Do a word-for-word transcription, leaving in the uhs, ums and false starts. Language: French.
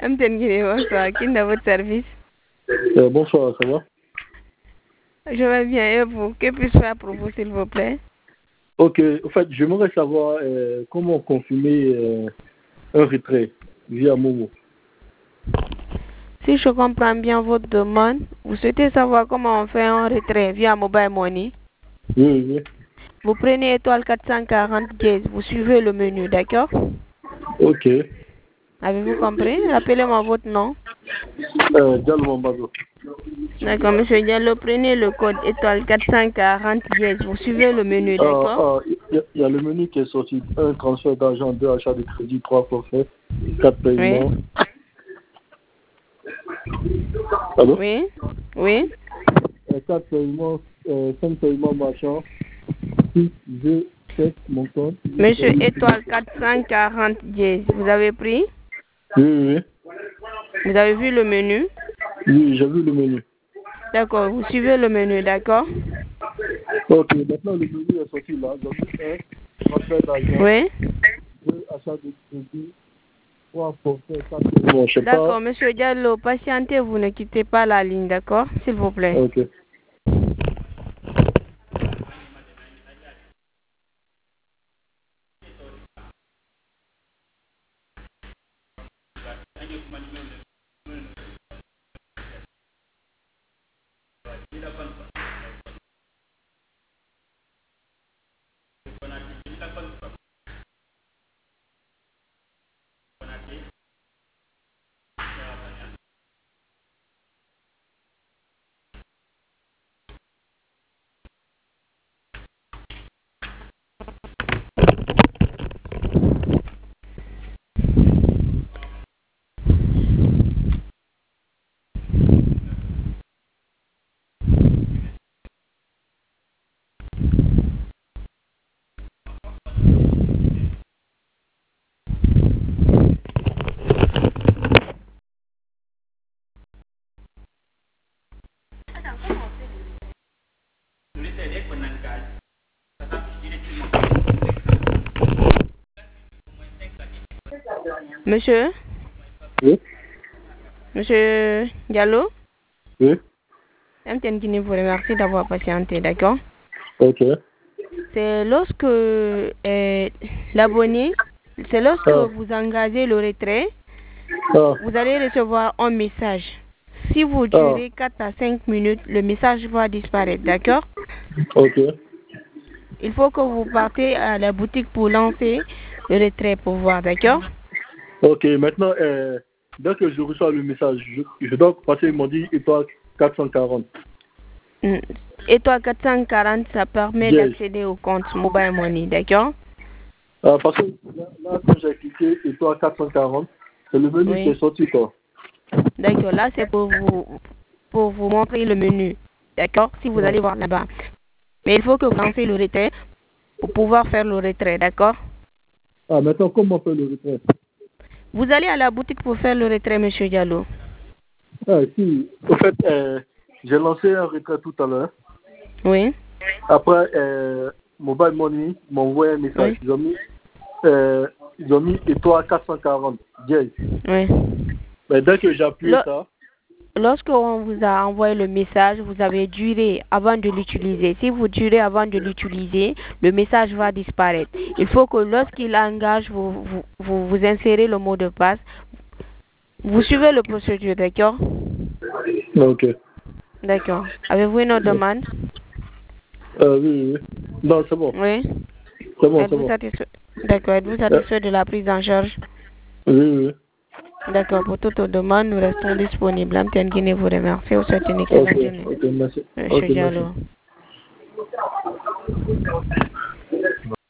M T N Guinée, bonsoir. Qui est dans votre service? Euh, bonsoir, ça va? Je vais bien, et vous? Que puis-je faire pour vous, s'il vous plaît? Ok, en fait, j'aimerais savoir euh, comment confirmer euh, un retrait via Momo. Si je comprends bien votre demande, vous souhaitez savoir comment on fait un retrait via Mobile Money? Oui, oui. Vous prenez étoile quatre cent quarante dièse, vous suivez le menu, d'accord? Ok. Avez-vous compris? Rappelez-moi votre nom. Euh, Diallo Mambazo. D'accord, monsieur Diallo, prenez le code étoile quatre cent quarante dièse, vous suivez le menu, d'accord? Il ah, y, y a le menu qui est sorti. Un transfert d'argent, deux achats de crédit, trois forfaits, quatre paiements. Oui. Allô? Oui. Oui. Euh, quatre paiements, euh, cinq paiements marchands, six, deux, sept, mon compte. Monsieur étoile quatre cent quarante dièse, vous avez pris? Oui, oui. Vous avez vu le menu? Oui, j'ai vu le menu. D'accord, vous suivez le menu, d'accord? Ok, maintenant le menu est sorti là. Donc, un transfert d'argent, Oui. deux achats de crédit, trois forfaits, quatre paiements. Je sais D'accord, pas. monsieur Diallo, patientez, vous ne quittez pas la ligne, d'accord? S'il vous plaît. Ok. Monsieur? Oui. Monsieur Diallo? Oui. M T N Guinée vous remercie d'avoir patienté, d'accord? Ok. C'est lorsque euh, l'abonné, c'est lorsque Ah. vous engagez le retrait, Ah. vous allez recevoir un message. Si vous Ah. durez quatre à cinq minutes, le message va disparaître, d'accord? Ok. Il faut que vous partez à la boutique pour lancer le retrait pour voir, d'accord? Ok, maintenant, euh, dès que je reçois le message, je, je dois passer, ils m'ont dit étoile quatre cent quarante. Mm. Étoile quatre cent quarante, ça permet Yes. d'accéder au compte Mobile Money, d'accord? Ah, parce que là, là quand j'ai cliqué étoile quatre cent quarante, c'est le menu qui Oui. est sorti, quoi. D'accord, là c'est pour vous pour vous montrer le menu, d'accord? Si vous Ah. allez voir là-bas. Mais il faut que vous lancez le retrait pour pouvoir faire le retrait, d'accord? Ah, maintenant, comment on fait le retrait? Vous allez à la boutique pour faire le retrait, monsieur Diallo. Ah, si. En fait, euh, j'ai lancé un retrait tout à l'heure. Oui. Après, euh, Mobile Money m'a envoyé un message. Oui. Ils ont mis, euh, ils ont mis étoile quatre cent quarante. Yes. Oui. Mais dès que j'ai appuyé Le- ça, Lorsqu'on vous a envoyé le message, vous avez duré avant de l'utiliser. Si vous durez avant de l'utiliser, le message va disparaître. Il faut que lorsqu'il engage, vous, vous, vous, vous insérez le mot de passe. Vous suivez le procédure, d'accord? ok. D'accord. Avez-vous une autre demande? Euh, oui, oui, oui. Non, c'est bon. Oui. C'est bon, c'est Êtes-vous bon. satisfait? D'accord. Êtes-vous Euh, satisfait de la prise en charge? oui, oui. D'accord. Pour toute autre demande, nous restons disponibles. M T N Guinée vous remercie. Vous souhaite une Ok, excellente journée. ok, merci. Monsieur Ok, merci. Diallo.